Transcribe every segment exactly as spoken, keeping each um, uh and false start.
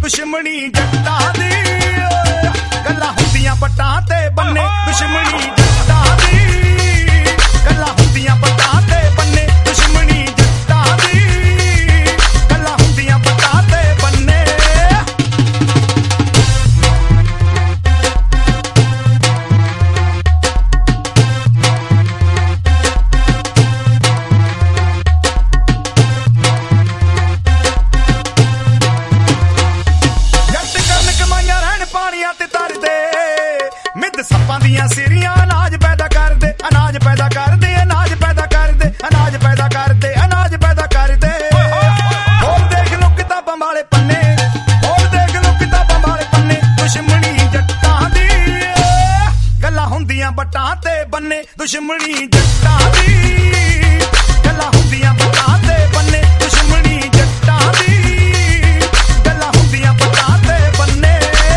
दुश्मनी जट्टां दी गल्लां हुंदियां बट्टां ते बन्ने दुश्मनी जट्टां दी गल्लां हुंदियां बट्टां ते बन्ने दुश्मनी जट्टां दी गल्लां हुंदियां बट्टां ते बन्ने सप्पां दियां सिरियां अनाज पैदा कर दे अनाज पैदा कर दे अनाज पैदा कर दे अनाज पैदा कर दे अनाज पैदा कर दे और देख लो किताबां वाले पन्ने और देख लो किताबां वाले पन्ने दुश्मनी जट्टां दी गल्लां हुंदियां बट्टां ते बन्ने दुश्मनी जट्टां दी गल्लां हुंदियां बट्टां ते बन्ने दुश्मनी जट्टां दी गल्लां हुंदियां बट्टां ते बन्ने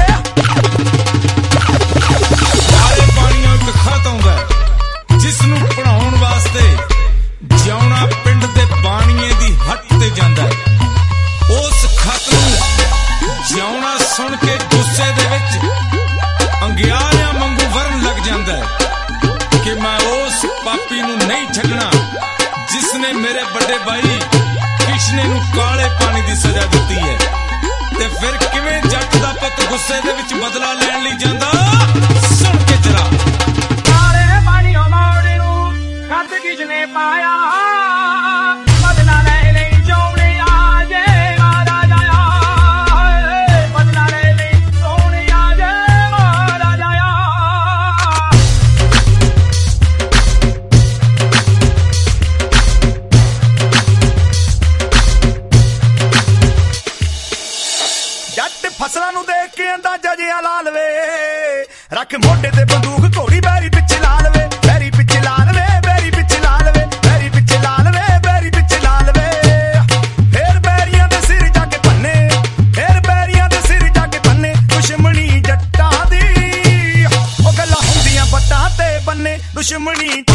खत आउंदा जिसनू पढ़ाउण वास्ते जिउणा पिंड दे बाणीए दी हट ते जांदा है उस खत नू जिउणा सुन के गुस्से दे विच अंगियारियां वांगू वरण लग जांदा है कि मैं उस पापी नू नहीं छड्डना जिसने मेरे बड़े भाई किशने नू काले पानी दी सजा दित्ती है ते फिर किवें जट दा पुੱਤ गुस्से दे विच बदला लैण लई जांदा सुन के जरा किसने पाया बदला ले ले सोने आजे मारा जाया बदला ले ले सोने आजे मारा जाया जट फसलां नू देख के अंदाजा जिहा ला लवे रख मोढे ते बंदूक घोड़ी बैरी पिछे ला लवे बैरी पिछे ला लवे बैरी पिछे ला लवे बैरी पिछे ला लवे बैरी पिछे ला लवे फिर बैरियां दे सिर जाके भन्ने फिर बैरियां दे सिर जाके भन्ने दुश्मनी जट्टां दी ओ गल्लां हुंदियां बट्टां ते बन्ने दुश्मनी